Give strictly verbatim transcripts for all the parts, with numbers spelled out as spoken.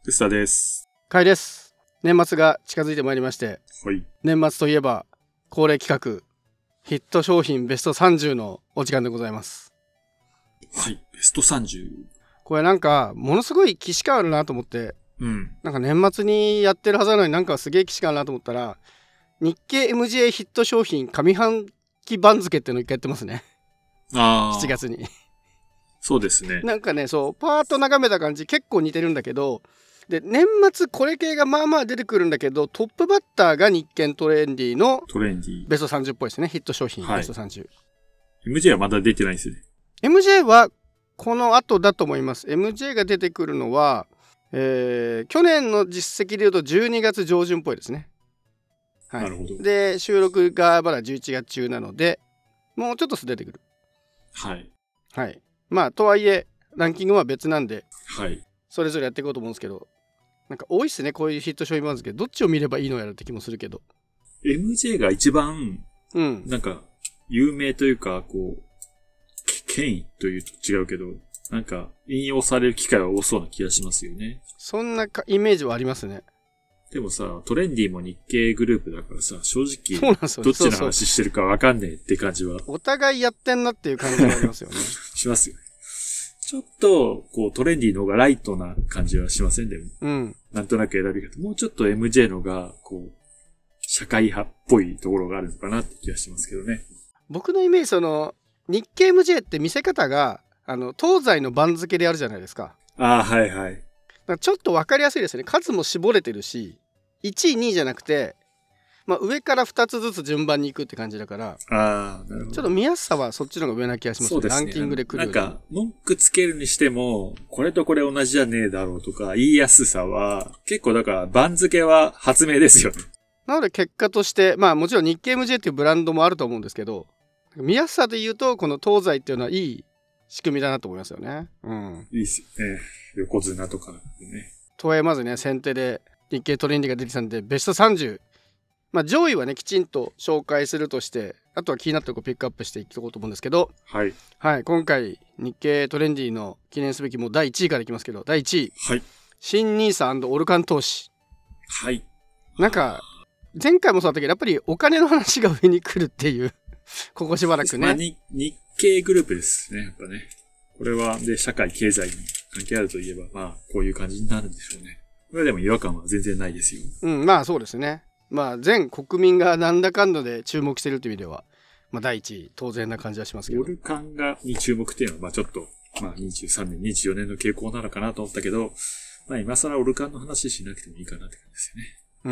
臼田です。 甲斐です。年末が近づいてまいりまして、 はい、 年末といえば恒例企画ヒット商品ベストさんじゅうのお時間でございます。 はい、ベストさんじゅう。 これなんかものすごい既視感あるなと思って、 うん、 なんか年末にやってるはずなのになんかすげえ既視感あるなと思ったら、日経 エムジェー ヒット商品上半期番付っていうのを一回やってますね。 あしちがつに。 そうですね。 なんかね、そうパーッと眺めた感じ結構似てるんだけど、で年末これ系がまあまあ出てくるんだけど、トップバッターが日経トレンディのトレンディベストさんじゅうっぽいですね。ヒット商品、 はい、 ベストさんじゅう。 エムジェー はまだ出てないですよね。 エムジェー はこの後だと思います。 エムジェー が出てくるのは、えー、去年の実績でいうとじゅうにがつ上旬っぽいですね。はい、 なるほど。 で収録がまだじゅういちがつ中なので、もうちょっと出てくる。 はいはい。まあとはいえランキングは別なんで、 はい、 それぞれやっていこうと思うんですけど、なんか多いっすね、こういうヒット商品番付。どっちを見ればいいのやらって気もするけど、 エムジェー が一番うんなんか有名というか、こう権威というと違うけど、なんか引用される機会は多そうな気がしますよね。 そんなかイメージはありますね。 でもさ、トレンディも日経グループだからさ、正直そうなんですよね。 どっちの話してるかわかんねえって感じはお互いやってんなっていう感じがありますよね。 しますよね。ちょっとこうトレンディの方がライトな感じはしませんでも、 うん、 なんとなく選び方、もうちょっと エムジェー のがこう社会派っぽいところがあるのかなって気がしますけどね。 僕のイメージ、その日経 エムジェー って見せ方があの東西の番付でやるじゃないですか。 ああ、はいはい。 だからちょっと分かりやすいですね。数も絞れてるし、いちいにいじゃなくて、まあ、上からふたつずつ順番に行くって感じだから、 ああ、なるほど。 ちょっと見やすさはそっちの方が上な気がしますね。 そうですね。 ランキングで来るより。 なんか文句つけるにしてもこれとこれ同じじゃねえだろうとか言いやすさは結構だから番付は発明ですよね。 なので結果として、まあもちろん日経 エムジェー っていうブランドもあると思うんですけど、見やすさで言うとこの東西っていうのはいい仕組みだなと思いますよね。うん。 いいっすよね。横綱とかね。 とはいえまずね、先手で日経トレンディが出てきたんでベストさんじゅう、まあ上位はねきちんと紹介するとして、あとは気になったところをピックアップしていこうと思うんですけど、 はいはい、今回日経トレンディの記念すべきもうだいいちいからいきますけど、だいいちい、 はい、 新ニーサオルカン投資。 はい。 なんか前回もそうだったけど、やっぱりお金の話が上に来るっていうここしばらくね、 まあ、日経グループですね、やっぱね。これはで社会経済に関係あるといえば、まあこういう感じになるんでしょうね。これでも違和感は全然ないですよ。 うん、まあそうですね。まあ全国民がなんだかんだで注目してるという意味では、まあだいいちい当然な感じはしますけど。 オルカンがに注目っていうのは、まあちょっと、まあにじゅうさんねん、にじゅうよねんの傾向なのかなと思ったけど、まあ今更オルカンの話しなくてもいいかなって感じですよね。 うん。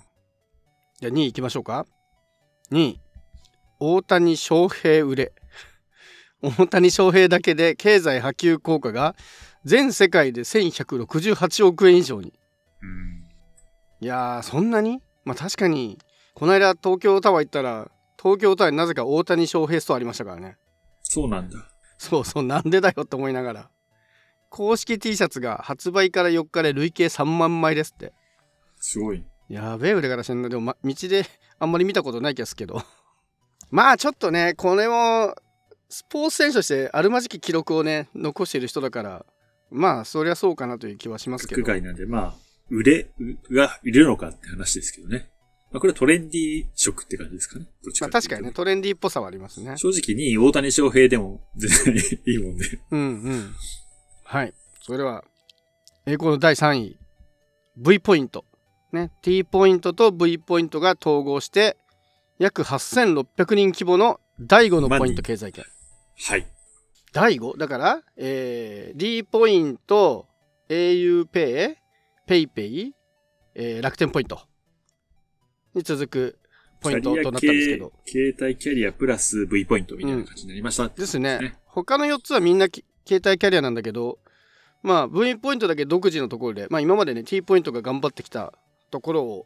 じゃあにい行きましょうか。にい、大谷翔平売れ。大谷翔平だけで経済波及効果が全世界でせんひゃくろくじゅうはちおくえん以上に。 うん。 いやー、そんなに？まあ確かにこの間東京タワー行ったら、東京タワーになぜか大谷翔平ストアありましたからね。 そうなんだ。 そうそう、なんでだよと思いながら。公式 T シャツが発売からよっかで累計さんまんまいですって。 すごい。 やべえ売れ方してんの。でも、ま、道であんまり見たことない気がするけどまあちょっとね、これもスポーツ選手としてあるまじき記録をね残している人だから、まあそりゃそうかなという気はしますけど。 国外なんで、まあ売れがいるのかって話ですけどね。まあ、これはトレンディ色って感じですかね。どっちか、 まあ確かにね、トレンディっぽさはありますね。 正直にい大谷翔平でも全然いいもんね。 うんうん。はい。それでは栄光のだいさんい、 V ポイントね、T ポイントと V ポイントが統合して約はっせんろっぴゃくにん規模のだいごのポイント経済圏。 はい。 だいごだから、えー、D ポイント、au ペイ、ペイペイ、えー、楽天ポイントに続くポイントとなったんですけど、 携帯キャリアプラス V ポイントみたいな感じになりました、 うん、ですね。他のよっつはみんな携帯キャリアなんだけど、まあ V ポイントだけ独自のところで、まあ今までね T ポイントが頑張ってきたところを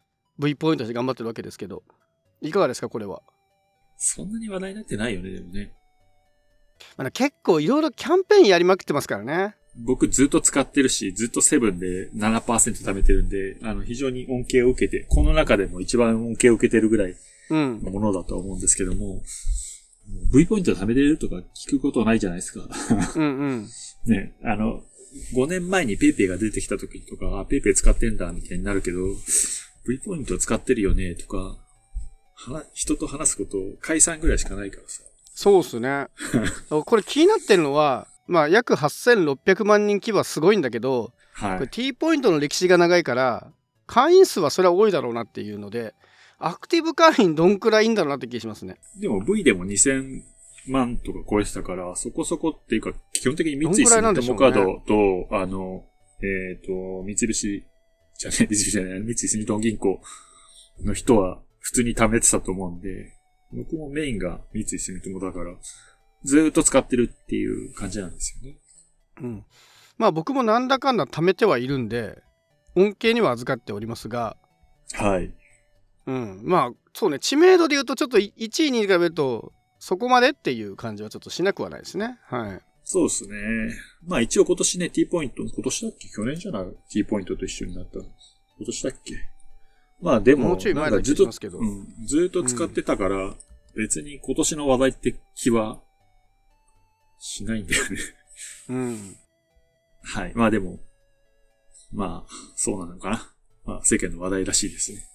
V ポイントで頑張ってるわけですけど、いかがですかこれは。 そんなに話題になってないよね、でもね。 まあ、結構いろいろキャンペーンやりまくってますからね。 僕ずっと使ってるし、ずっとセブンで ななパーセント 貯めてるんで、あの非常に恩恵を受けて、この中でも一番恩恵を受けてるぐらいのものだとは思うんですけども、うん、V ポイント貯めてるとか聞くことないじゃないですか。 うんうん。 ね、あの、 ごねんまえにペイペイが出てきた時とか、あ、ペイペイ使ってんだみたいになるけど、V ポイント使ってるよねとか、は人と話すこと解散ぐらいしかないからさ。 そうっすね。これ気になってるのは、まあ約はっせんろっぴゃくまんにん規模はすごいんだけど、 はい、 これ T ポイントの歴史が長いから会員数はそれは多いだろうなっていうので、アクティブ会員どんくらいいいんだろうなって気がしますね。 でも V でもにせんまんとか超えてたから、そこそこっていうか、基本的に三井住友カードと、あの、えっと、三菱じゃね、三菱じゃない、三井住友銀行の人は普通に貯めてたと思うんで、僕もメインが三井住友だから、ずーっと使ってるっていう感じなんですよね。 うん。まあ僕もなんだかんだ貯めてはいるんで、恩恵には預かっておりますが、 はい。 うん。まあ、そうね、知名度で言うとちょっといちいに比べると、そこまでっていう感じはちょっとしなくはないですね。はい。 そうですね。まあ一応今年ね、T ポイント、今年だっけ去年じゃない ?T ポイントと一緒になったの。今年だっけまあでも、 もうちょい前だと思いますけど、 うん、ずっと使ってたから、うん、別に今年の話題って気はしないんだよね。 うん。 はい。まあでも、まあ、そうなのかな。まあ世間の話題らしいですね。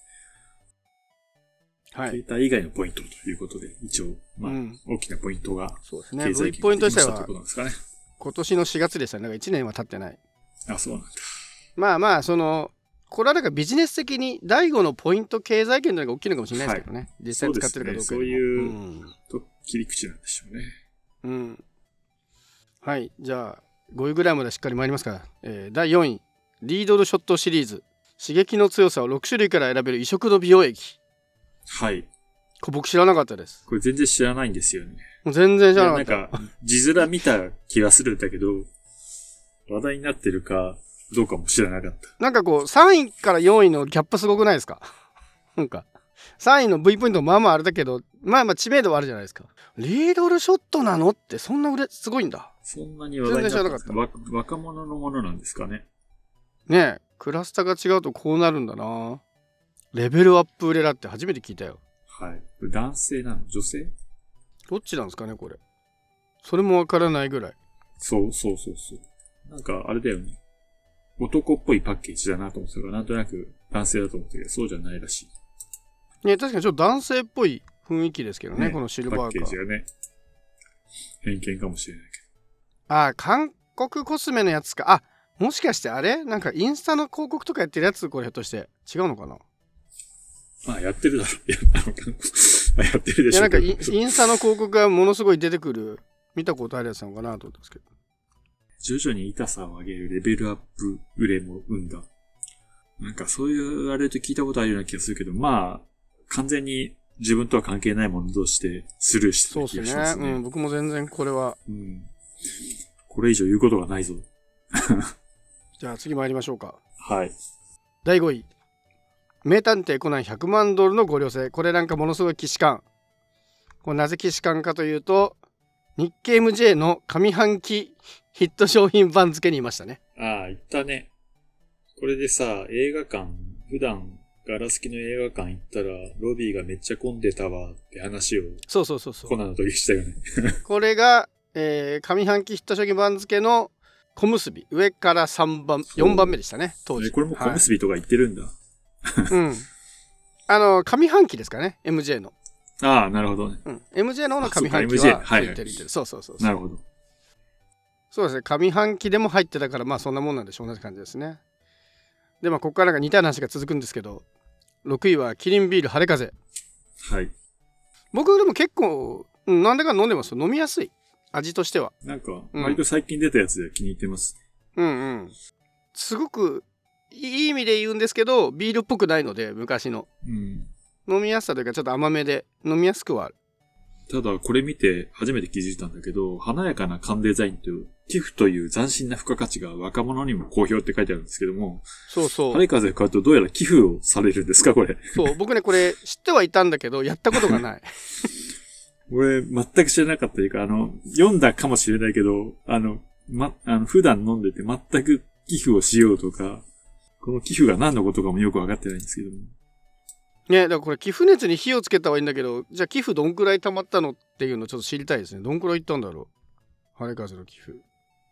はい。 携帯以外のポイントということで、一応、まあ、うん、大きなポイントが、 そうですね。V ポイント自体は、 ね、 今年のしがつでしたね。だからいちねんは経ってない。 あ、そうなんだ。 まあまあ、その、これはなんかビジネス的に第五のポイント経済圏というのが大きいのかもしれないですけどね。はい、実際使ってるかどうか。 そうですね。そういう、うん、と切り口なんでしょうね。 うん。はい。じゃあ、ごいぐらいまでしっかり参りますから。えー、だいよんい、リードルショットシリーズ。刺激の強さをろくしゅるいから選べる異色の美容液。 はい。 これ僕知らなかったです。 これ全然知らないんですよね。 もう全然知らなかった。 なんか、字面見た気がするんだけど、話題になってるかどうかも知らなかった。 なんかこう、さんいからよんいのギャップすごくないですか？なんか、さんいの V ポイントまあまああれだけど、まあまあ知名度はあるじゃないですか。リードルショットなのってそんな売れ、すごいんだ。 そんなに話題になったんですか？わ若者のものなんですかね。 ねえ、クラスターが違うとこうなるんだな。レベルアップ売れだって初めて聞いたよ。 はい。男性なの？女性？ どっちなんですかね、これ。それもわからないぐらい。 そうそうそうそう。なんか、あれだよね。男っぽいパッケージだなと思ってたから、なんとなく男性だと思ったけど、そうじゃないらしい。ね、確かにちょっと男性っぽい雰囲気ですけどね、ねこのシルバーカー。 パッケージがね。偏見かもしれないけど。ああ、韓国コスメのやつか。あ、もしかしてあれなんかインスタの広告とかやってるやつ、これひょっとして。違うのかな？ まあ、やってるだろう。や, やってるでしょう。 いや、なんかインスタの広告がものすごい出てくる、見たことあるやつなのかなと思ったんですけど。 徐々に痛さを上げるレベルアップ売れも生んだ。なんかそういうあれと聞いたことあるような気がするけど、まあ、完全に自分とは関係ないものとしてスルーしてる気がしますね。そうですね。 うん、僕も全然これは。 うん。これ以上言うことがないぞ。 じゃあ次参りましょうか。 はい。 だいごい。名探偵コナンひゃくまんドルのご両生。これなんかものすごい既視感。これなぜ既視感かというと、日経 エムジェー の上半期ヒット商品番付にいましたね。 ああ、言ったね。これでさ、映画館、普段ガラス機の映画館行ったらロビーがめっちゃ混んでたわって話を。 そうそうそうそう。 コナンの時したよね。 これが、えー、上半期ヒット商品番付の小結び。上からさんばん、よんばんめでしたね、当時。 これも小結びとか言ってるんだ。はいうん。あの、上半期ですかね、エムジェー の。 ああ、なるほどね。 うん。エムジェー の方の上半期はついてる、はいはい、そうそうそうそう。 なるほど。 そうですね。上半期でも入ってたから、まあそんなもんなんでしょうねって感じですね。で、まあここからなんか似たような話が続くんですけど、ろくいはキリンビール晴れ風。 はい。 僕でも結構、うん、なんでか飲んでますよ。飲みやすい。味としては。 なんか、割と最近出たやつで気に入ってます。 うんうん。すごく、いい意味で言うんですけど、ビールっぽくないので、昔の。 うん。 飲みやすさというかちょっと甘めで飲みやすくはある。 ただこれ見て初めて気づいたんだけど、華やかな缶デザインと寄付という斬新な付加価値が若者にも好評って書いてあるんですけども、 そうそう。 晴れ風買うとどうやら寄付をされるんですかこれ。 そう、僕ねこれ知ってはいたんだけどやったことがない。 俺全く知らなかったというか、あの読んだかもしれないけど、あのまあの普段飲んでて全く寄付をしようとか、この寄付が何のことかもよく分かってないんですけども。 ね、だからこれ寄付熱に火をつけたはいいんだけど、じゃあ寄付どんくらい溜まったのっていうのをちょっと知りたいですね。どんくらいいったんだろう。晴れ風の寄付。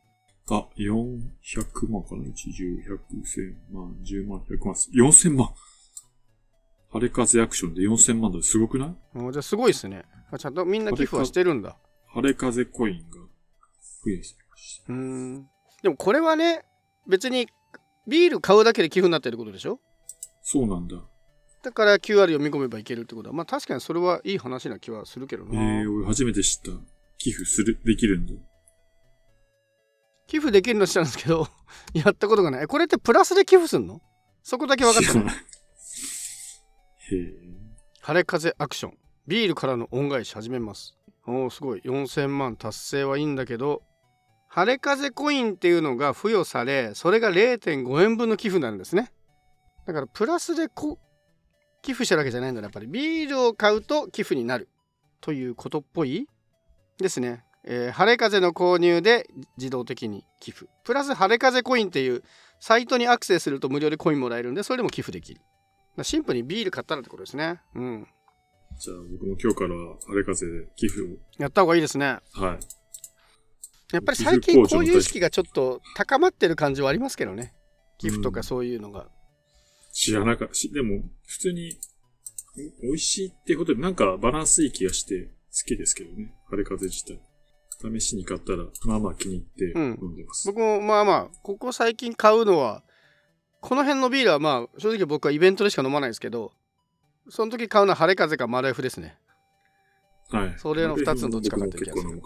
あ、よんひゃくまんかな ?いち、じゅう、ひゃく、せんまん、じゅうまん、ひゃくまん、よんせんまん。晴れ風アクションでよんせんまんドルすごくない？ じゃあすごいですね。ちゃんとみんな寄付はしてるんだ。 晴れ風コインが増えてました。 うーん。でもこれはね、別にビール買うだけで寄付になってることでしょ？ そうなんだ。 だから キューアール 読み込めばいけるってことは、まあ確かにそれはいい話な気はするけどな。 えー、俺初めて知った。寄付する、できるんだ。 寄付できるのしたんですけど、やったことがない。これってプラスで寄付すんの？そこだけ分かったの。へえ。 晴れ風アクション。ビールからの恩返し始めます。おー、すごい。よんせんまん達成はいいんだけど、晴れ風コインっていうのが付与され、それが れいてんご 円分の寄付なんですね。だからプラスでこ寄付してるわけじゃないんだね。やっぱりビールを買うと寄付になるということっぽいですね。えー、晴れ風の購入で自動的に寄付。プラス晴れ風コインっていうサイトにアクセスすると無料でコインもらえるんで、それでも寄付できる。シンプルにビール買ったらってことですね。うん。 じゃあ僕も今日から晴れ風で寄付を。 やった方がいいですね。 はい。 やっぱり最近こういう意識がちょっと高まってる感じはありますけどね。寄付とかそういうのが。うん、 知らなかった。でも普通に美味しいってことでなんかバランスいい気がして好きですけどね。晴れ風自体。試しに買ったらまあまあ気に入って飲んでます。 うん、僕もまあまあここ最近買うのはこの辺のビールはまあ正直僕はイベントでしか飲まないですけど、その時買うのは晴れ風かマルエフですね。 はい。 それのふたつのどっちか買ってる気がする。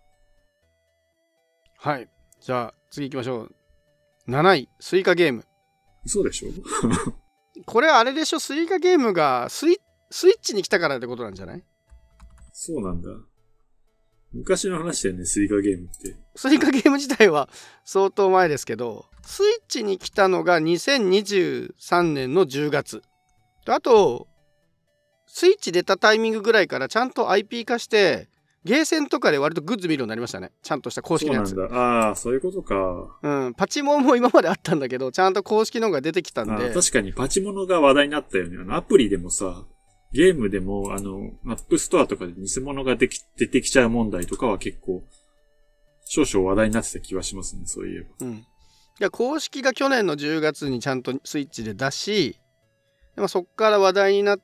はい。じゃあ次行きましょう。なないスイカゲーム。 そうでしょこれあれでしょ、スイカゲームがスイ、スイッチに来たからってことなんじゃない？ そうなんだ。昔の話だよね、スイカゲームって。 スイカゲーム自体は相当前ですけど、スイッチに来たのがにせんにじゅうさんねんのじゅうがつ。あと、スイッチ出たタイミングぐらいからちゃんと アイピー 化して、ゲーセンとかで割とグッズ見るようになりましたね。ちゃんとした公式のやつ。 そうなんだ。ああ、そういうことか。 うん。パチモンも今まであったんだけど、ちゃんと公式のが出てきたんで。 確かにパチモノが話題になったよね。あのアプリでもさ、ゲームでも、あの、アップストアとかで偽物ができ出てきちゃう問題とかは結構、少々話題になってた気はしますね、そういえば。 うん。いや、公式が去年のじゅうがつにちゃんとスイッチで出し、でもそっから話題になって、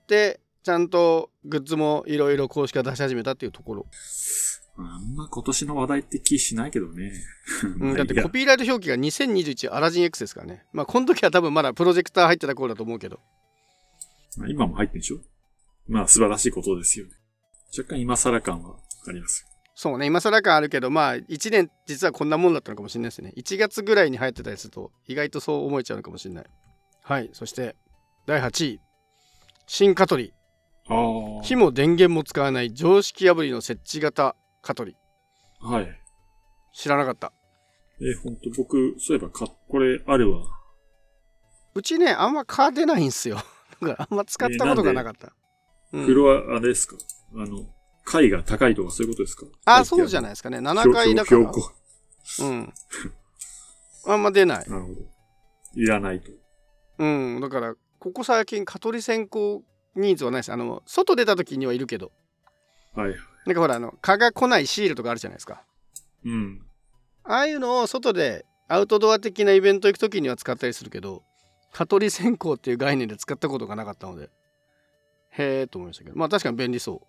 ちゃんとグッズもいろいろ公式が出し始めたっていうところ。 あんま今年の話題って気しないけどね。 うん、だってコピーライト表記がにせんにじゅういちアラジン X ですからね。まあ、この時は多分まだプロジェクター入ってた頃だと思うけど。 今も入ってんでしょ？まあ素晴らしいことですよね。若干今更感はあります。 そうね、今更感あるけど、まあいちねん実はこんなもんだったのかもしれないですね。いちがつぐらいに入ってたりすると意外とそう思えちゃうのかもしれない。はい、そしてだいはちい。新カトリ。 ああ。 火も電源も使わない常識破りの設置型カトリ。 はい。 知らなかった。 え、ほんと僕、そういえばか、これあるわ。 うちね、あんまカー出ないんすよ。だからあんま使ったことがなかった。 うん、黒はあれですか？あの、階が高いとかそういうことですか？ あ、そうじゃないですかね。ななかいだから。標高。うん。あんま出ない。 なるほど。いらないと。 うん。だから、ここ最近、蚊取り線香ニーズはないです。あの、外出た時にはいるけど。 はい。 なんかほら、あの、蚊が来ないシールとかあるじゃないですか。 うん。 ああいうのを外でアウトドア的なイベント行く時には使ったりするけど、蚊取り線香っていう概念で使ったことがなかったので。へーと思いましたけど、まあ確かに便利そう。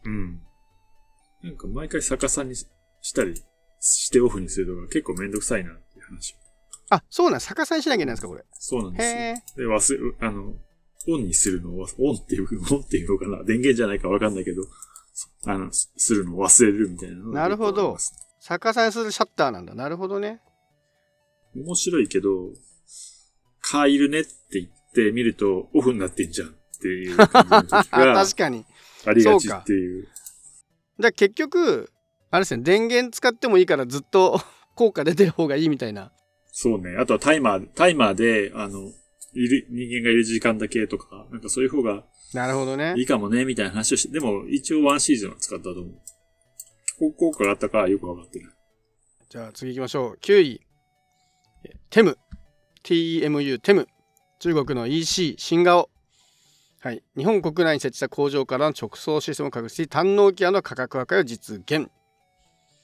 うん。なんか毎回逆さにしたりしてオフにするのが結構めんどくさいなっていう話。 あ、そうなん、逆さにしなきゃいけないんですか、これ。 そうなんですよ。で、忘れ、あの、オンにするのを、オンっていう、オンっていうのかな、電源じゃないかわかんないけど、あの、するのを忘れるみたいなのが。 なるほど。逆さにするシャッターなんだ。なるほどね。 面白いけど、蚊いるねって言って見るとオフになってんじゃんっていう感じの時が確かにありがちっていう。 だから結局あれですね、電源使ってもいいからずっと効果出てる方がいいみたいな。 そうね。あとはタイマータイマーであのいる人間がいる時間だけとかなんかそういう方がなるほどね。 いいかもねみたいな話をして、でも一応ワンシーズンは使ったと思う。効果があったかはよくわかってない。 じゃあ次行きましょう。きゅういテム ティーエムユー テム中国の イーシー 新顔。はい、日本国内に設置した工場からの直送システムを確立し、単納機屋の価格破壊を実現。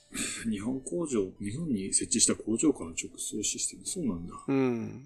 日本工場、日本に設置した工場から直送システム。そうなんだ。 うん。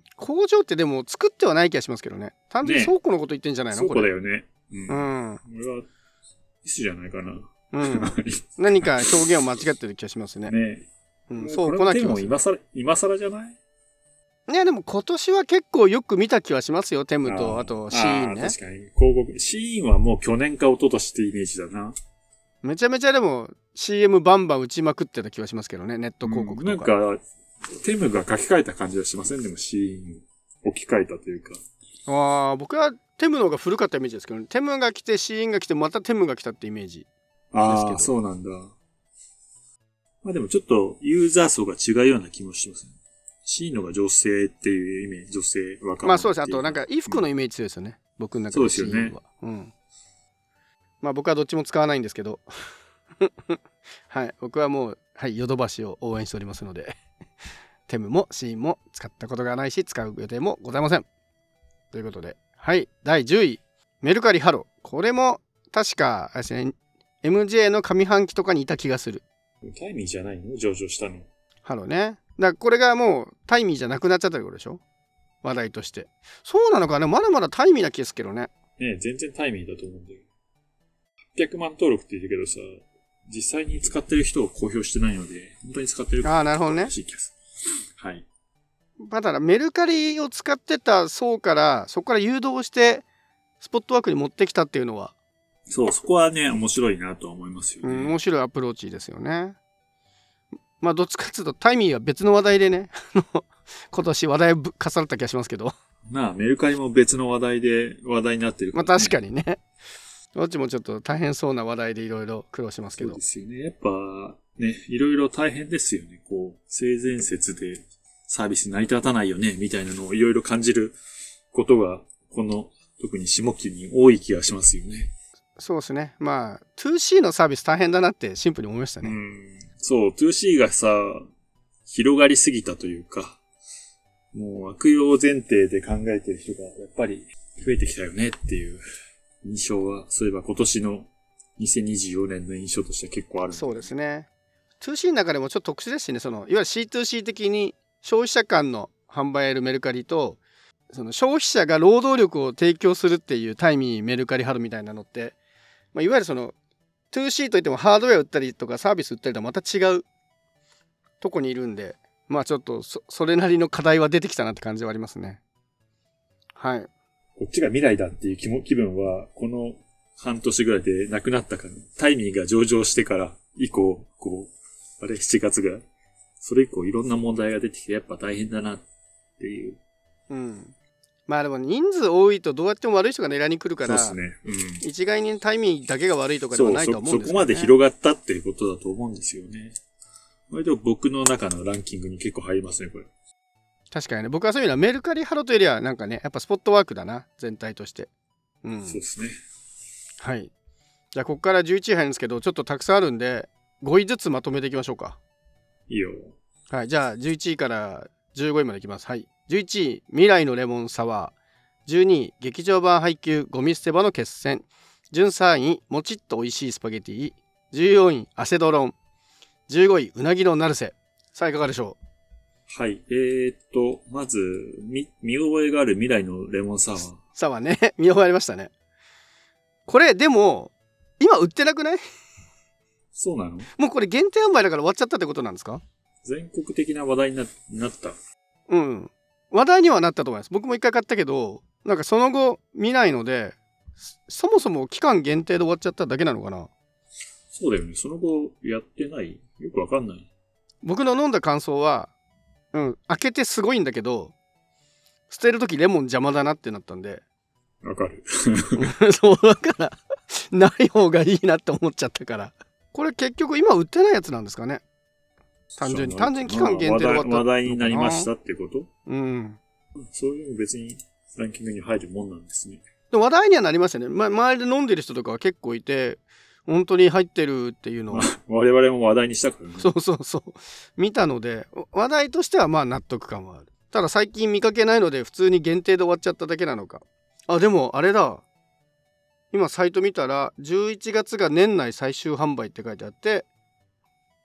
工場ってでも作ってはない気がしますけどね。単純に倉庫のこと言ってんじゃないの、 ね、 これ。 倉庫だよね。うん。 うん。 これは、ミスじゃないかな。 うん。何か表現を間違ってる気がしますね。 ね。 うん、 そう、このテムも今更、今更じゃない？ いやでも今年は結構よく見た気はしますよ。テムと、あとシーンね。 確かに。広告。シーンはもう去年か一昨年ってイメージだな。 めちゃめちゃでも シーエム バンバン打ちまくってた気はしますけどね。ネット広告とか。 うん、なんか、テムが書き換えた感じはしませんでも、シーン置き換えたというか。 ああ、僕はテムの方が古かったイメージですけどね。テムが来て、シーンが来て、またテムが来たってイメージですけど。 ああ、そうなんだ。まあでもちょっとユーザー層が違うような気もしますね。シーンのが女性っていうイメージ、女性若者。 まあそうです。あとなんか衣服のイメージ強いですよね。うん、僕の中でシーンは。そうですよね。うん。まあ僕はどっちも使わないんですけど。はい。僕はもう、はい、ヨドバシを応援しておりますので。テムもシーンも使ったことがないし、使う予定もございません。ということで。はい。だいじゅうい。メルカリハロ。これも確か、あれですね、エムジェー の上半期とかにいた気がする。 タイミーじゃないの？上場したの。 ハロね。だからこれがもうタイミーじゃなくなっちゃったってことでしょ？話題として。そうなのかね。まだまだタイミーな気ですけどね。 ねえ、全然タイミーだと思うんだよ。はっぴゃくまん登録って言うけどさ、実際に使ってる人を公表してないので、本当に使ってるかああ、なるほどね。 はい。 まあ、ただメルカリを使ってた層からそこから誘導してスポットワークに持ってきたっていうのは、 そう、そこはね面白いなと思いますよね。 うん、面白いアプローチですよね。まあどっちかっていうとタイミーは別の話題でね今年話題ぶ重なった気がしますけど、 まあメルカリも別の話題で話題になってるから、ね、 まあ確かにね、どっちもちょっと大変そうな話題でいろいろ苦労しますけど。 そうですよね。やっぱね、いろいろ大変ですよね。こう性善説でサービス成り立たないよねみたいなのをいろいろ感じることがこの特に下期に多い気がしますよね。 そうですね。まあ ツーシー のサービス大変だなってシンプルに思いましたね。 うん、そう ツーシー がさ広がりすぎたというか、もう悪用前提で考えてる人がやっぱり増えてきたよねっていう印象は、そういえば今年のにせんにじゅうよねんの印象としては結構ある。 そうですね。ツーシー の中でもちょっと特殊ですしね、そのいわゆる シーツーシー 的に消費者間の販売やるメルカリと、その消費者が労働力を提供するっていうタイミーメルカリハロみたいなのって、まあ、いわゆるその ツーシー といってもハードウェア売ったりとかサービス売ったりとはまた違うとこにいるんで、まあちょっと そ, それなりの課題は出てきたなって感じはありますね。はい。 こっちが未来だっていう気も気分はこの半年ぐらいでなくなったから、タイミーが上場してから以降、こうあれしちがつぐらい、それ以降いろんな問題が出てきてやっぱ大変だなっていう。 うん。まあでも人数多いとどうやっても悪い人が狙いに来るから、 そうですね。うん、 一概にタイミーだけが悪いとかではないと思うんですよね。 そ, そこまで広がったっていうことだと思うんですよね。割と僕の中のランキングに結構入りますね、これ。 確かにね。僕はそういうのはメルカリハロというよりはなんかね、やっぱスポットワークだな、全体として。うん。 そうですね。 はい。じゃあここからじゅういちい入るんですけど、ちょっとたくさんあるんでごいずつまとめていきましょうか。 いいよ。 はい。じゃあじゅういちいからじゅうごいまでいきます。はい。じゅういちい、未来のレモンサワー。じゅうにい、劇場版配給ゴミ捨て場の決戦。じゅうさんい、もちっと美味しいスパゲティ。じゅうよんい、アセドロン。じゅうごい、うなぎのナルセ。さあいかがでしょう。はい。えー、っと、まず、見、見覚えがある未来のレモンサワー。 サワーね。見覚えありましたね。これ、でも、今売ってなくない？ そうなの？ もうこれ限定販売だから終わっちゃったってことなんですか？ 全国的な話題に な, なった。 うん。話題にはなったと思います。僕も一回買ったけど、なんかその後見ないので、そもそも期間限定で終わっちゃっただけなのかな？ そうだよね。その後やってない？よくわかんない。 僕の飲んだ感想は、うん、開けてすごいんだけど、捨てるときレモン邪魔だなってなったんで。 わかる。 そうだから、ない方がいいなって思っちゃったから。これ結局今売ってないやつなんですかね？単純に。単純に期間限定で終わった。 話題になりましたってこと？ うん。 そういうの別にランキングに入るもんなんですね。 で話題にはなりましたね。ま、周りで飲んでる人とかは結構いて、本当に入ってるっていうのを、まあ、 我々も話題にしたからね。 そうそうそう見たので、話題としてはまあ納得感はある。ただ最近見かけないので普通に限定で終わっちゃっただけなのか。あ、でもあれだ、今サイト見たらじゅういちがつが年内最終販売って書いてあって、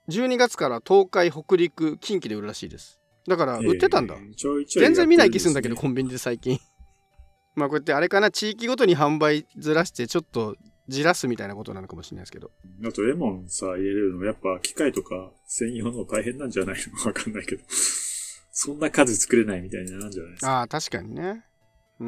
じゅうにがつから東海北陸近畿で売るらしいです。だから売ってたんだ、 えー、ちょいちょい全然見ない気するんだけど、 ね、 コンビニで最近まあこうやってあれかな、地域ごとに販売ずらしてちょっとじらすみたいなことなのかもしれないですけど。 あとレモンさ入れるのやっぱ機械とか専用の大変なんじゃないのわかんないけどそんな数作れないみたいになるんじゃないですか。 ああ確かにね。うん。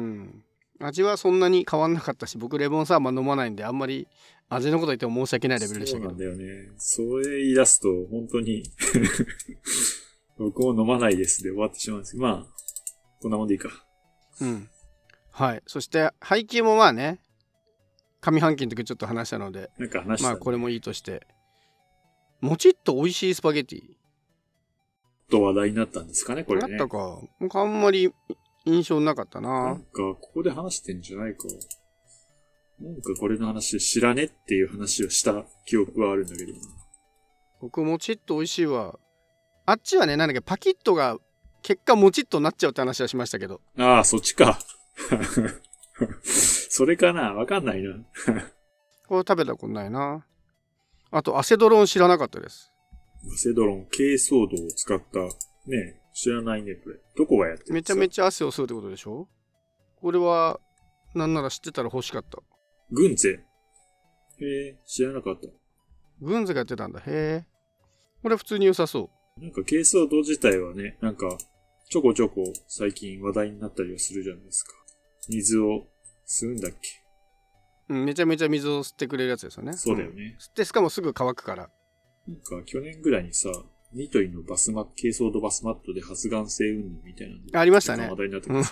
味はそんなに変わんなかったし、僕レモンサワーマン飲まないんであんまり味のこと言っても申し訳ないレベルでしたけど。 そうなんだよね。それ言い出すと本当に僕も飲まないですで終わってしまうんですけど、まあこんなもんでいいか。 うん。はい。そして配給もまあね、上半期の時ちょっと話したので、 なんか話した、ね、 まあこれもいいとして、もちっと美味しいスパゲティと話題になったんですかね、これね。 なったか。僕あんまり印象なかったな。 なんかここで話してんじゃないか。なんかこれの話知らねっていう話をした記憶はあるんだけどな。 僕もちっと美味しいわ。あっちはね、なんだっけ、パキッとが結果もちっとなっちゃうって話はしましたけど。 ああ、そっちか。それかな、わかんないな。 これ食べたことないな。あとアセドロン知らなかったです。 アセドロン、珪藻土を使ったね、知らないねこれ。どこがやってるんですか。 めちゃめちゃ汗を吸うってことでしょ。これはなんなら知ってたら欲しかった。 グンゼ。へえ、知らなかった。 グンゼがやってたんだ。へえ。これ普通に良さそう。 なんか珪藻土自体はね、なんかちょこちょこ最近話題になったりはするじゃないですか。水を吸うんだっけ。 うん、めちゃめちゃ水を吸ってくれるやつですよね。 そうだよね。 吸ってしかもすぐ乾くから。 なんか去年ぐらいにさ、ニトリのバスマット、珪藻土バスマットで発がん性云々みたいなのありましたね。 話題になってます。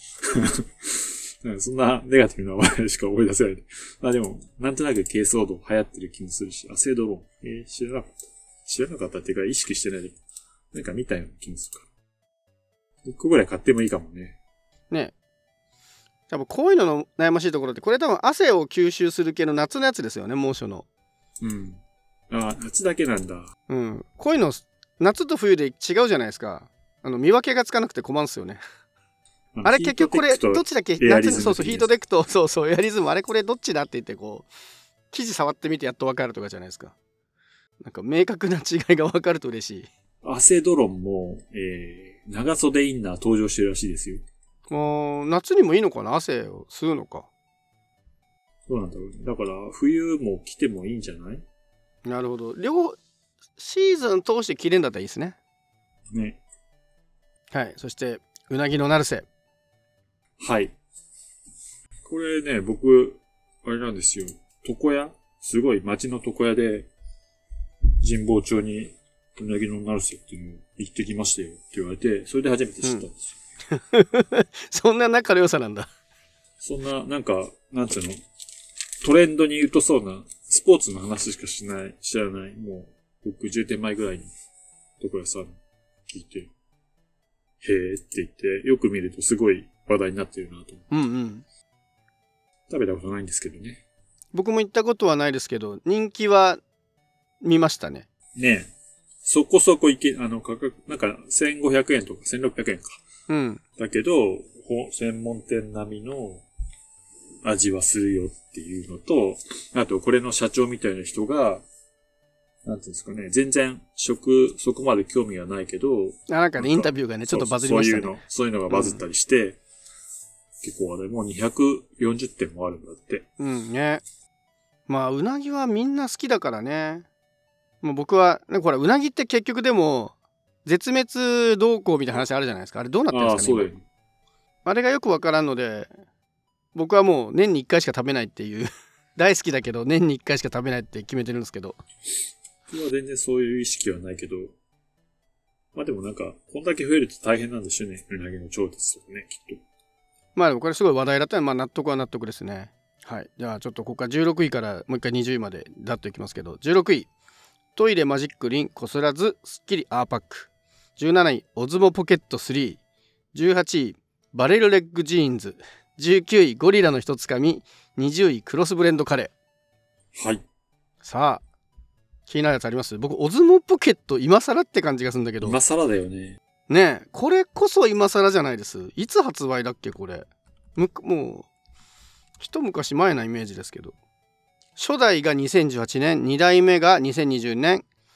そんなネガティブな話題しか思い出せない。まあでも、なんとなく珪藻土流行ってる気もするし、アセドロン、えー、知らなかった。知らなかったっていうか意識してないで、なんか見たような気もするから。いっこぐらい買ってもいいかもね。 ね。多分こういうのの悩ましいところって、これ多分汗を吸収する系の夏のやつですよね、猛暑の。 うん。ああ、夏だけなんだ。 うん。こういうの、夏と冬で違うじゃないですか。あの、見分けがつかなくて困るんですよね。あれ結局これ、どっちだっけ、夏に、そうそう、ヒートテックと、そうそう、エアリズム、あれこれどっちだって言って、こう、生地触ってみてやっと分かるとかじゃないですか。なんか明確な違いが分かると嬉しい。 アセドロンも、えー、長袖インナー登場してるらしいですよ。 もう夏にもいいのかな、汗を吸うのか。 そうなんだろうね。だから冬も着てもいいんじゃない？ なるほど。両シーズン通して着れるんだったらいいですね。 ね。 はい。そしてうなぎの成瀬。 はい。これね、僕あれなんですよ。床屋、すごい町の床屋で神保町にうなぎの成瀬っていうのを行ってきましたよって言われて、それで初めて知ったんですよ。 うん、そんな仲の良さなんだ。 そんな、なんか、なんつうの、トレンドに疎そうな、スポーツの話しかしない、知らない、もう、僕じゅうてんまえぐらいに、床屋さん聞いて、へーって言って、よく見るとすごい話題になってるなと。 うんうん。 食べたことないんですけどね。 僕も行ったことはないですけど、人気は見ましたね。 ねえ。そこそこいけ、あの、価格、なんか、せんごひゃくえんとかせんろっぴゃくえんか。 うん。 だけど、専門店並みの味はするよっていうのと、あと、これの社長みたいな人が、なんていうんですかね、全然食、そこまで興味がないけど、 あ、なんかね、インタビューがね、ちょっとバズりましたね。 そういうの、そういうのがバズったりして、うん、結構話題、もうにひゃくよんじゅってんもあるんだって。 うんね。まあ、うなぎはみんな好きだからね。もう僕は、ね、これ、うなぎって結局でも、絶滅動向みたいな話あるじゃないですか。あれどうなってるんですかね。ああ、そうだよね。あれがよくわからんので、僕はもう年にいっかいしか食べないっていう、大好きだけど年にいっかいしか食べないって決めてるんですけど。 僕は全然そういう意識はないけど、まあでもなんか、こんだけ増えると大変なんでしょうね。うなぎの調達とかね、きっと。 まあでもこれすごい話題だったら、まあ納得は納得ですね。はい。じゃあちょっとここからじゅうろくいからもう一回にじゅういまでだっといきますけど、じゅうろくい、トイレマジックリンこすらずスッキリアーパック。じゅうなない、オズモポケットスリー。じゅうはちい、バレルレッグジーンズ。じゅうきゅうい、ゴリラのひとつかみ。にじゅうい、クロスブレンドカレー。はい。 さあ、気になるやつあります？僕、オズモポケット今更って感じがするんだけど。 今更だよね。 ねえ、これこそ今更じゃないです。いつ発売だっけこれ。むもう、一昔前なイメージですけど。初代がにせんじゅうはちねん、にだいめがにせんにじゅうねん、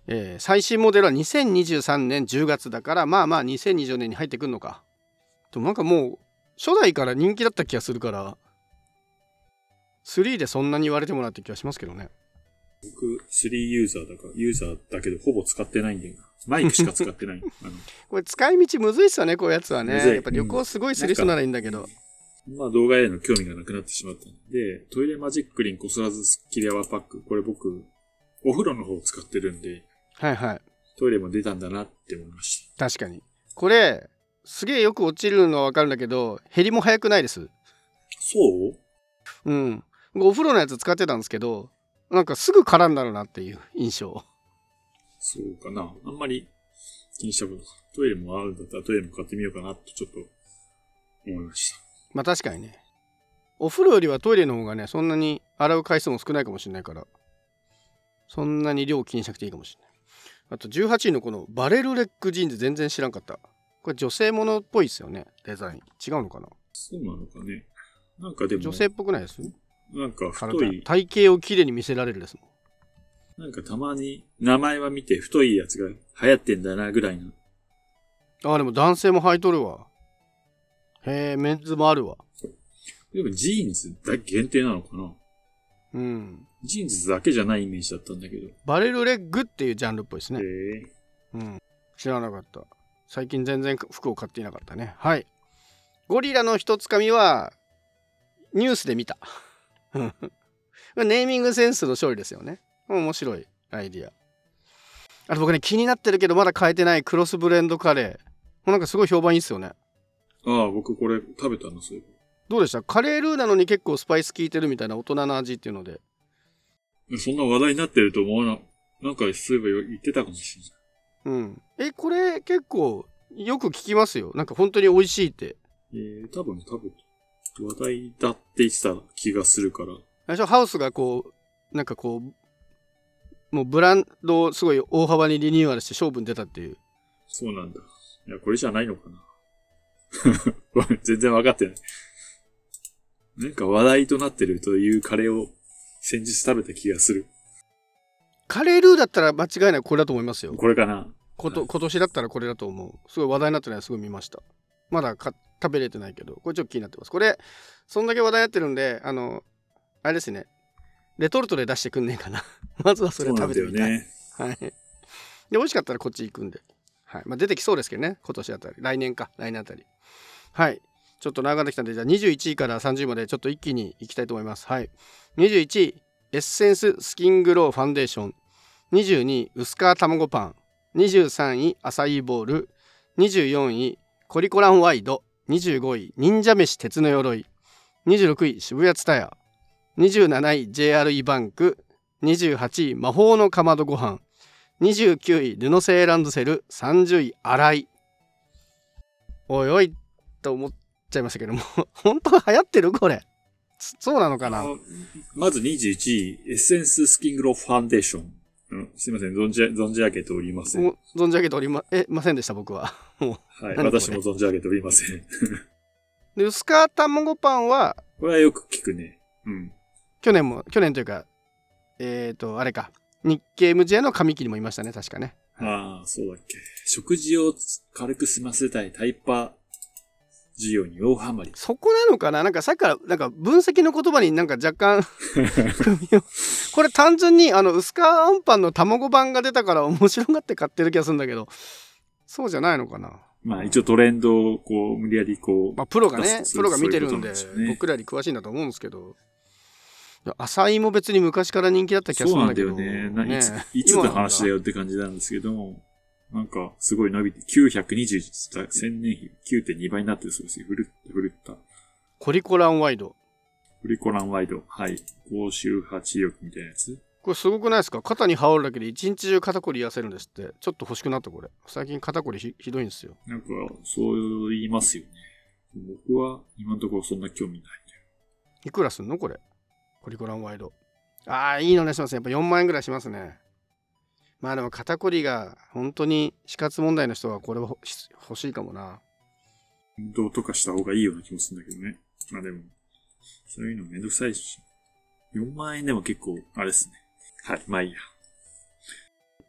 えー、最新モデルはにせんにじゅうさんねんじゅうがつだから、まあまあにせんにじゅうねんに入ってくるのか。でもなんかもう初代から人気だった気がするから、スリーでそんなに言われてもなって気がしますけどね。 僕、スリーユーザーだから、ユーザーだけどほぼ使ってないんだよな。マイクしか使ってない。あのこれ使い道むずいっすよね、こういうやつはね。 むずいやっぱ旅行すごいする人ならいいんだけど。 まあ動画への興味がなくなってしまったんで、トイレマジックリンこすらずスッキリ泡パック。これ僕、お風呂の方を使ってるんで、 はいはい。 トイレも出たんだなって思いました。 確かに。これ、すげえよく落ちるのはわかるんだけど、減りも早くないです。 そううん。お風呂のやつ使ってたんですけど、なんかすぐ空になるなっていう印象。 そうかな。あんまり気にしたことない。トイレもあるんだったらトイレも買ってみようかなってちょっと思いました。 まあ確かにね。お風呂よりはトイレの方がね、そんなに洗う回数も少ないかもしれないから、そんなに量気にしなくていいかもしれない。あとじゅうはちいのこのバレルレッグジーンズ全然知らんかった。これ女性ものっぽいですよね、デザイン。違うのかな。 そうなのかね。なんかでも、 女性っぽくないです？ なんか太い、 体型をきれいに見せられるですもん。 なんかたまに名前は見て太いやつが流行ってんだなぐらいの。 ああ、でも男性も履いとるわ。へえ、メンズもあるわ。 でもジーンズだけ限定なのかな。 うん。 ジーンズだけじゃないイメージだったんだけど。 バレルレッグっていうジャンルっぽいですね。 へえ。 うん。知らなかった。最近全然服を買っていなかったね。はい。ゴリラの一つかみはニュースで見た。ネーミングセンスの勝利ですよね。面白いアイディア。あと僕ね、気になってるけどまだ買えてないクロスブレンドカレー。もうなんかすごい評判いいっすよね。 ああ、僕これ食べたの、そういえば。 どうでした？カレールーなのに結構スパイス効いてるみたいな大人の味っていうので。 そんな話題になってると思わな、なんかそういえば言ってたかもしれない。うん。え、これ結構よく聞きますよ。なんか本当に美味しいって。 えー、多分多分話題だって言ってた気がするから。 最初ハウスがこう、なんかこう、もうブランドをすごい大幅にリニューアルして勝負に出たっていう。 そうなんだ。いや、これじゃないのかな。全然わかってない。なんか話題となってるというカレーを先日食べた気がする。 カレールーだったら間違いないこれだと思いますよ。 これかな。 こと、今年だったらこれだと思う。すごい話題になってない、すごい見ました。まだか食べれてないけど、これちょっと気になってます。これ、そんだけ話題になってるんで、あの、あれですね。レトルトで出してくんねえかな。まずはそれ食べてみたい。ね、はい。で、美味しかったらこっち行くんで。はい。まあ出てきそうですけどね。今年あたり。来年か。来年あたり。はい。ちょっと長んできたんで、じゃあにじゅういちいからさんじゅういまでちょっと一気にいきたいと思います。はい。にじゅういちい、エッセンススキングローファンデーション。にじゅうにい、薄皮卵パン。にじゅうさんい、アサイーボール。にじゅうよんい、コリコランワイド。にじゅうごい、忍者飯鉄の鎧。にじゅうろくい、渋谷ツタヤ。にじゅうなない、ジェイアールイー バンク。にじゅうはちい、魔法のかまどご飯。にじゅうきゅうい、ルノセーランドセル。さんじゅうい、洗い。おいおいと思っちゃいましたけども本当は流行ってるこれ。そうなのかな。 まずにじゅういちい、エッセンススキングローファンデーション。うん、すいません、存じ、存じ上げておりません。 存じ上げておりま、え、ませんでした、僕は。 はい、私も存じ上げておりません。 で、薄皮卵パンは、 これはよく聞くね。うん。 去年も、去年というか、えっと、あれか、日経 エムジェー の紙切りもいましたね、確かね。 ああ、そうだっけ。食事を軽く済ませたいタイパ需要に大ハマり。 そこなのかな。なんかさっきからなんか分析の言葉になんか若干これ単純にあの薄皮あんパンの卵版が出たから面白がって買ってる気がするんだけど、そうじゃないのかな。 まあ一応トレンドをこう無理やりこう、 まあプロがね、プロが見てるんで、ね、僕らより詳しいんだと思うんですけど、アサイも別に昔から人気だった気がするんだけど。 そうなんだよね。ね、いつ、いつの話だよって感じなんですけども、なんかすごい伸びてきゅうひゃくにじゅう千年比 きゅうてんにばいになってるそうですよ。ふるふるった。 コリコランワイド。 コリコランワイド。はい。高周波治療みたいなやつ。 これすごくないですか？肩に羽織るだけで一日中肩こり癒せるんですって。ちょっと欲しくなったこれ。最近肩こり ひ, ひどいんですよ。 なんかそう言いますよね。僕は今のところそんな興味ないんだよ。 いくらすんのこれ？コリコランワイド。ああ、いいのねしますね。やっぱよんまんえんぐらいしますね。まあでも肩こりが本当に死活問題の人はこれは欲しいかもな。 運動とかした方がいいような気もするんだけどね。まあでも、そういうのめんどくさいし。よんまんえんでも結構、あれですね。はい、まあいいや。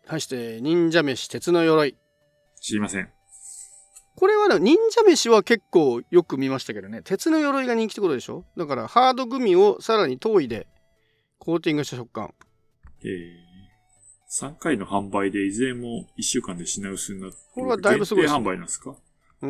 対して忍者飯鉄の鎧。 知りません。 これはね、忍者飯は結構よく見ましたけどね。鉄の鎧が人気ってことでしょ。だからハードグミをさらに糖衣でコーティングした食感。 えー、さんかいの販売でいずれもいっしゅうかんで品薄になって、 これはだいぶすごいですね。 限定販売なんですか？ うん。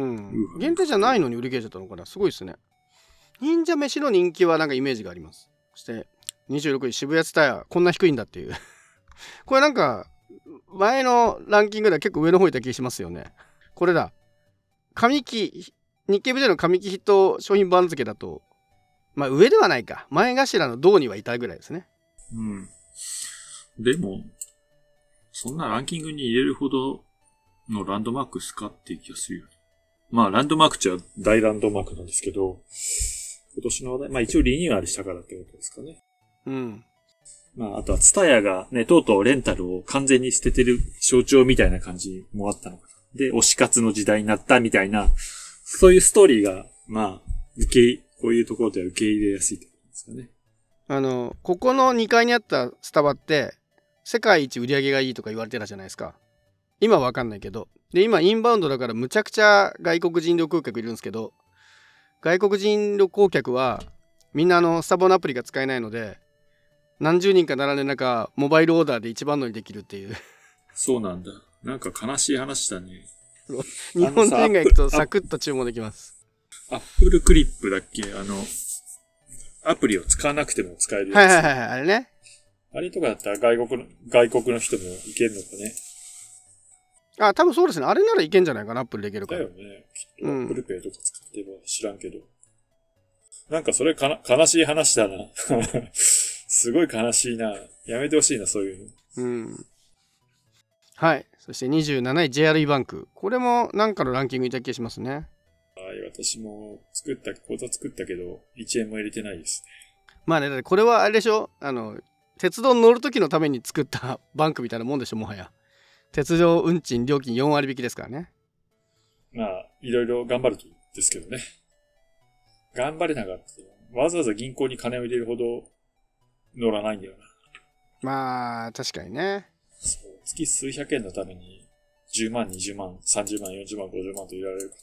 限定じゃないのに売り切れちゃったのかな。すごいですね。忍者飯の人気はなんかイメージがあります。そしてにじゅうろくい渋谷ツタヤ、こんな低いんだっていうこれなんか前のランキングでは結構上の方いた気がしますよね。これだ、上期日経部での上期ヒット商品番付だと、まあ上ではないか、前頭の銅にはいたぐらいですね。 うん。でもそんなランキングに入れるほどのランドマークすかっていう気がするよね。まあランドマークっちゃ大ランドマークなんですけど、今年の話題、まあ一応リニューアルしたからってことですかね。 うん。 まああとはツタヤがね、とうとうレンタルを完全に捨ててる象徴みたいな感じもあったのかな。で、推し活の時代になったみたいな、そういうストーリーが、まあ、受け、こういうところでは受け入れやすいってことですかね。 あの、ここのにかいにあったスタバって、世界一売り上げがいいとか言われてたじゃないですか。今はわかんないけど。で、今インバウンドだからむちゃくちゃ外国人旅行客いるんですけど、外国人旅行客はみんなあのスタバのアプリが使えないので、何十人か並んでる中、モバイルオーダーで一番乗りできるっていう。 そうなんだ。なんか悲しい話だね。 日本人が行くとサクッと注文できます。 アップルクリップだっけ？あの、アプリを使わなくても使えるやつ。 はいはいはい、あれね。 あれとかだったら外国の、外国の人もいけるのかね。 あ、多分そうですね。あれならいけんじゃないかな、アップルできるから。 だよね。きっとアップルペイとか使ってば知らんけど。うん、なんかそれかな、悲しい話だな。すごい悲しいな。やめてほしいな、そういうの。 うん。はい。そしてにじゅうなない ジェイアールイー バンク。これもなんかのランキングにいた気がしますね。 はい、私も作った、口座作ったけど、いちえんも入れてないですね。 まあね、だってこれはあれでしょ、あの、鉄道に乗るときのために作ったバンクみたいなもんでしょ、もはや。鉄道運賃料金よんわり引きですからね。 まあ、いろいろ頑張るといいですけどね。頑張れなかった。わざわざ銀行に金を入れるほど乗らないんだよな。 まあ、確かにね。 そう、月数百円のためにじゅうまん、にじゅうまん、さんじゅうまん、よんじゅうまん、ごじゅうまんと入れられること。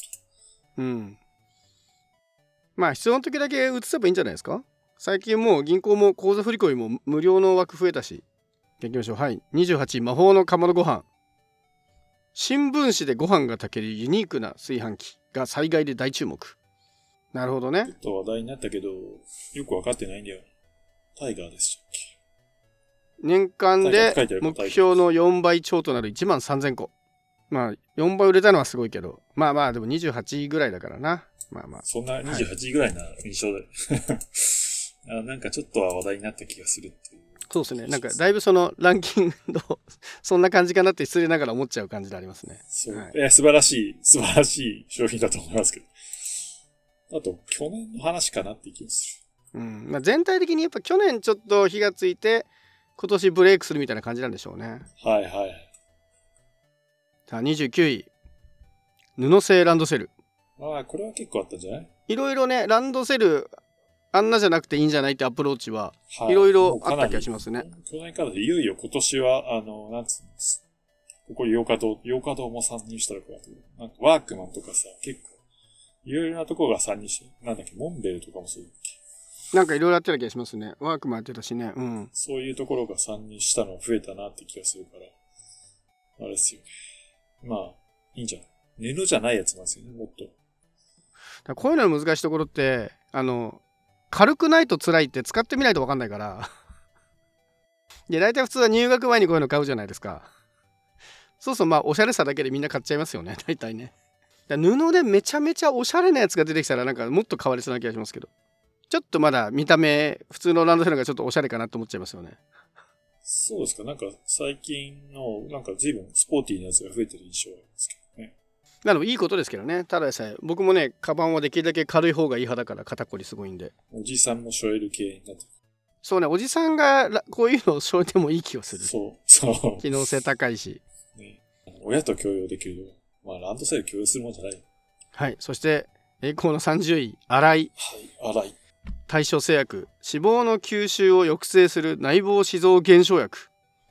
うん。まあ、必要な時だけ移せばいいんじゃないですか。最近もう銀行も口座振込も無料の枠増えたし。行きましょう。はい。にじゅうはちい魔法のかまどご飯。新聞紙でご飯が炊けるユニークな炊飯器が災害で大注目。なるほどね。 ちょっと話題になったけど、よくわかってないんだよ。タイガーでしたっけ。 年間で目標のよんばい超となるいちまんさんぜんこ。まあ、よんばい売れたのはすごいけど、まあまあ、でもにじゅうはちいぐらいだからな。まあまあ。 そんなにじゅうはちいぐらいな印象で。はい、あ、なんかちょっとは話題になった気がするっていう。 そうですね。なんかだいぶそのランキングのそんな感じかなって失礼ながら思っちゃう感じでありますね。 そう。 はい、 え素晴らしい、素晴らしい商品だと思いますけど。あと、去年の話かなって気がする。うん。まあ、全体的にやっぱ去年ちょっと火がついて、今年ブレイクするみたいな感じなんでしょうね。 はいはい。 さあ、にじゅうきゅうい。布製ランドセル。 ああ、これは結構あったんじゃない？ いろいろね、ランドセル、あんなじゃなくていいんじゃないってアプローチはいろいろあった気がしますね。 去年からでいよいよ今年は、あの、なんつうんです。ここヨーカドー、ヨーカドーも参入したのかな。なんかワークマンとかさ、結構、いろいろなところが参入して、なんだっけ、モンベルとかもそうだっけ。 なんかいろいろやってた気がしますね。ワークマンやってたしね。うん。 そういうところが参入したの増えたなって気がするから、あれですよね。まあ、いいんじゃない。布じゃないやつなんですよね、もっと。 だこういうのの難しいところって、あの、軽くないと辛いって使ってみないと分かんないからいや大体普通は入学前にこういうの買うじゃないですか。そうそう、まあおしゃれさだけでみんな買っちゃいますよね、大体ね。だ布でめちゃめちゃおしゃれなやつが出てきたらなんかもっと変わりそうな気がしますけど、ちょっとまだ見た目普通のランドセルがちょっとおしゃれかなと思っちゃいますよね。 そうですか。なんか最近のなんか随分スポーティーなやつが増えてる印象がありますけどね。 なのいいことですけどね。ただでさえ僕もね、カバンはできるだけ軽い方がいい派だから肩こりすごいんで。 おじさんも背負える系になってる。 そうね、おじさんがこういうのを背負えてもいい気がする。 そうそう。 機能性高いし。 ね、親と共用できるよ。まあランドセル共有するもんじゃない。 はい。そして栄光のさんじゅうい、洗い。 はい、洗い。 対処製薬、脂肪の吸収を抑制する内房脂肪減少薬。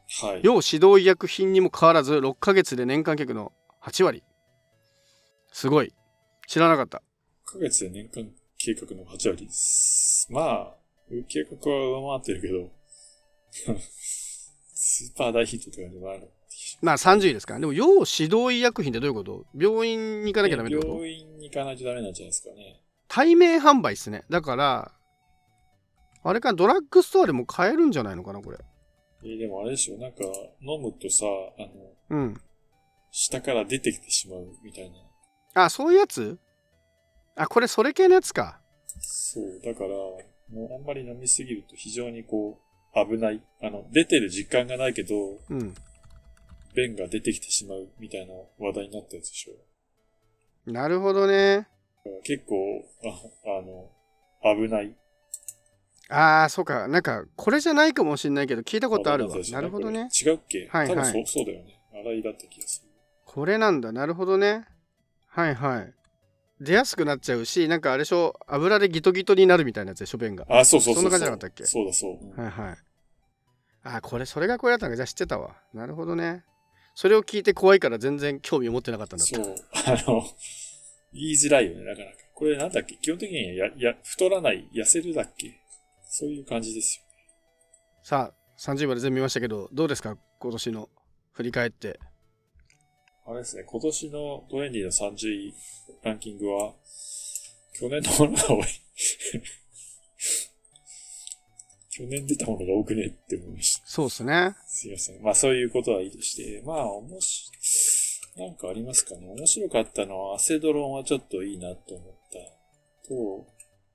はい。 要指導医薬品にもかかわらずろっかげつで年間客のはちわり。すごい。知らなかった。 ろっかげつで年間計画のはちわりです。まあ、計画は上回ってるけど、スーパー大ヒットとかでもある。 まあさんじゅういですから。でも要指導医薬品ってどういうこと？病院に行かなきゃダメってこと？ 病院に行かないとダメなんじゃないですかね。 対面販売っすね。だから、あれかドラッグストアでも買えるんじゃないのかなこれ。 えー、でもあれでしょ、なんか飲むとさ、あの、 うん。 下から出てきてしまうみたいな。 あ、そういうやつ？あ、これそれ系のやつか。 そう、だから、もうあんまり飲みすぎると非常にこう、危ない。あの、出てる実感がないけど、 うん。 便が出てきてしまうみたいな話題になったやつでしょ。 なるほどね。 結構、あ、あの、危ない。 ああ、そうか。なんか、これじゃないかもしれないけど、聞いたことあるわ。なるほどね。 違うっけ？ はいはい。 多分そう、そうだよね。洗いだった気がする。 これなんだ。なるほどね。はいはい。出やすくなっちゃうし、なんかあれでしょ、油でギトギトになるみたいなやつでしょ、便が。 あ、そうそうそうそう。 そんな感じじゃなかったっけ？ そうだそう。うん、 はいはい。あ、これ、それがこれだったのか。じゃあ知ってたわ。なるほどね。それを聞いて怖いから全然興味を持ってなかったんだった。 そう。あの、言いづらいよね、なかなか。これなんだっけ？基本的にや、や、太らない、痩せるだっけ？そういう感じですよ。 さあ、さんじゅうまで全部見ましたけど、どうですか？今年の振り返って。 あれですね、今年のトレンディのさんじゅういランキングは、去年のものが多い。去年出たものが多くねって思いました。 そうですね。 すいません。まあそういうことはいいとして、まあ面白い、なんかありますかね。面白かったのは、アセドロンはちょっといいなと思ったと、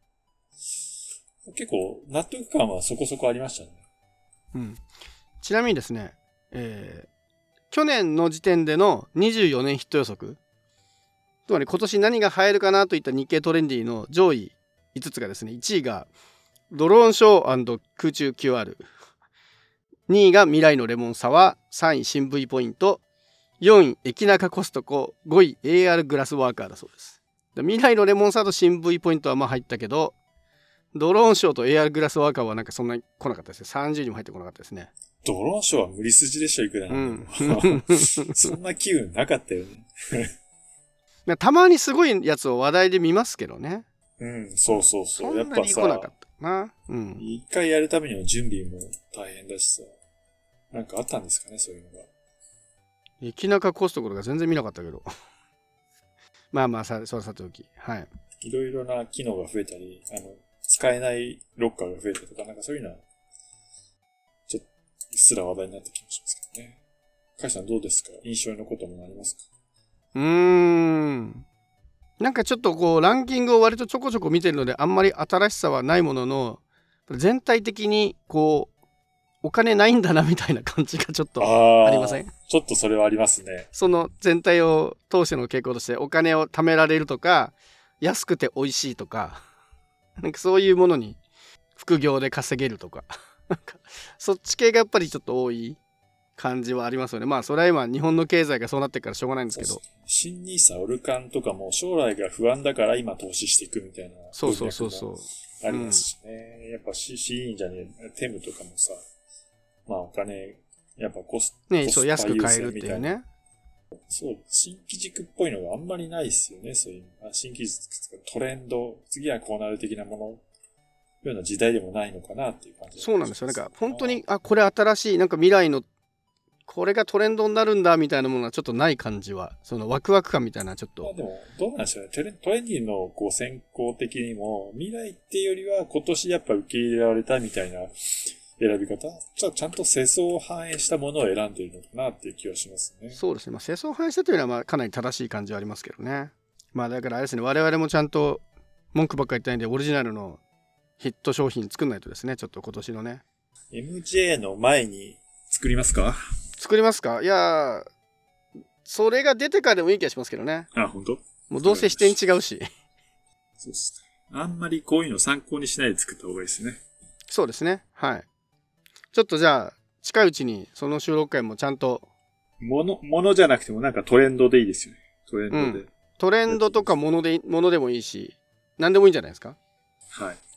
結構納得感はそこそこありましたね。 うん。ちなみにですね、えー、去年の時点でのにじゅうよねんヒット予測、つまり今年何が流行るかなといった日経トレンディの上位いつつがですね、いちいがドローンショー&空中 キューアール、にいが未来のレモンサワー、さんい新 V ポイント、よんい駅中コストコ、ごい エーアール グラスワーカーだそうです。未来のレモンサワーと新 V ポイントはまあ入ったけど、ドローンショーと エーアール グラスワーカーはなんかそんなに来なかったですね。さんじゅうにも入ってこなかったですね。 ドローンショーは無理筋でしょ、いくらなんでも。うん、そんな機運なかったよね。たまにすごいやつを話題で見ますけどね。 うん、そうそうそう。 やっぱさ、来なかったな。うん。 一回やるためにの準備も大変だしさ。なんかあったんですかね、そういうのが。 駅中コストコとか全然見なかったけど。まあまあさ、それはさておき。はい。 いろいろな機能が増えたり、あの、使えないロッカーが増えたりとか、なんかそういうのは、ちょっと、うっすら話題になってきましたけどね。カイさんどうですか？印象に残ったものありますか？ うーん。なんかちょっとこう、ランキングを割とちょこちょこ見てるので、あんまり新しさはないものの、全体的にこう、お金ないんだなみたいな感じがちょっとありません？ ちょっとそれはありますね。 その全体を通しての傾向として、お金を貯められるとか、安くて美味しいとか、なんかそういうものに副業で稼げるとか、なんかそっち系がやっぱりちょっと多い感じはありますよね。まあそれは今日本の経済がそうなってからしょうがないんですけど。 新ニーサオルカンとかも将来が不安だから今投資していくみたいな。 そうそうそうそう。 ありますしね。うん、やっぱ シーイー じゃねえ、テムとかもさ、まあお金、やっぱコスト、 ね、そう安く買えるっていうね。 そう、新機軸っぽいのがあんまりないですよね、そういうの。新機軸トレンド、次はこうなる的なもの、ような時代でもないのかなっていう感じ。 そうなんですよ。なんか本当に、あ、これ新しい、なんか未来の、これがトレンドになるんだみたいなものはちょっとない感じは、そのワクワク感みたいなちょっと。 まあでも、どうなんでしょうね。トレトレンディのこう先行的にも、未来っていうよりは今年やっぱ受け入れられたみたいな選び方、じゃあちゃんと世相を反映したものを選んでいるのかなっていう気はしますね。 そうですね。まあ世相を反映したというのはまあかなり正しい感じはありますけどね。まあだからあれですね、我々もちゃんと文句ばっかり言ってないんで、オリジナルのヒット商品作んないとですね、ちょっと今年のね。 エムジェー の前に作りますか？ 作りますか？いやー、それが出てからでもいい気がしますけどね。 あ、本当？ もうどうせ視点違うし。 そうですね。あんまりこういうの参考にしないで作った方がいいですね。 そうですね。はい。ちょっとじゃあ、近いうちにその収録回もちゃんと。 もの、ものじゃなくてもなんかトレンドでいいですよね。トレンドで。 うん、トレンドとかもので、ものでもいいし、何でもいいんじゃないですか？ はい。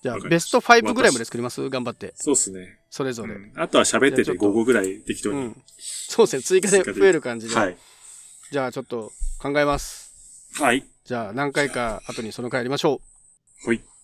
じゃあ、 わかりましたベストファイブぐらいまで作ります頑張って。 そうっすね。 それぞれ。 うんあとは喋っててじゃあちょっとごこぐらい適当に。 うん。そうですね。追加で増える感じで。 はい。 じゃあ、ちょっと考えます。 はい。 じゃあ、何回か後にその回やりましょう。 はい。